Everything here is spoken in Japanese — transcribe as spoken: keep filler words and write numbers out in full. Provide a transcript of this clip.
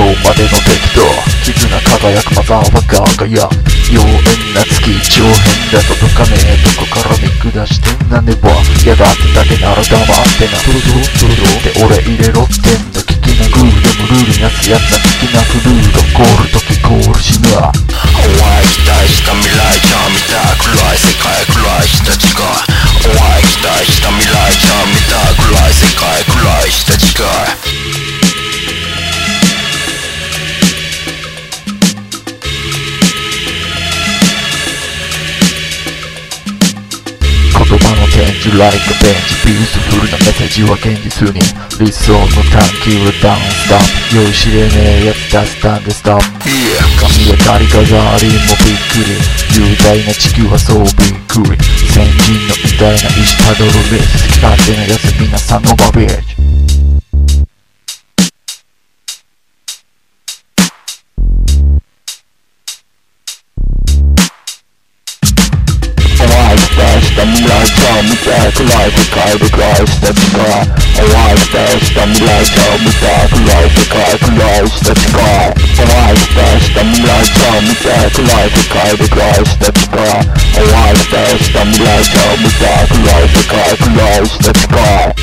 までの敵と絆輝くマザーバカーがや妖艶な月長変だ届かねえとこから見下してんなねばやだってだけなら黙ってなドロドロドロドロって俺入れろってんだ聞きなグーでもルールにやつやった聞きなフルーがゴール時ゴールしなお前期待した未来じゃ見たくらい世界くらいした時間お前期待した未来じゃ見たくらい世界くらいした時間言葉の展示 like a bench ビューティフルなメッセージは現実に理想の探求はダウンスタップ酔いしれねえやつ出すタンでストップ神当たり飾りもびっくり雄大な地球はそうびっくり先人の偉大な意志たどるレース好き勝手なやつ皆さんのバビーチ未来じゃ見たくらい世界で返した時間お前期待した未来じゃ見たくらい世界くらいした時間お前期待した未来じゃ見たくらい世界で返した時間お前期待した未来じゃ見たくらい世界くらいした時間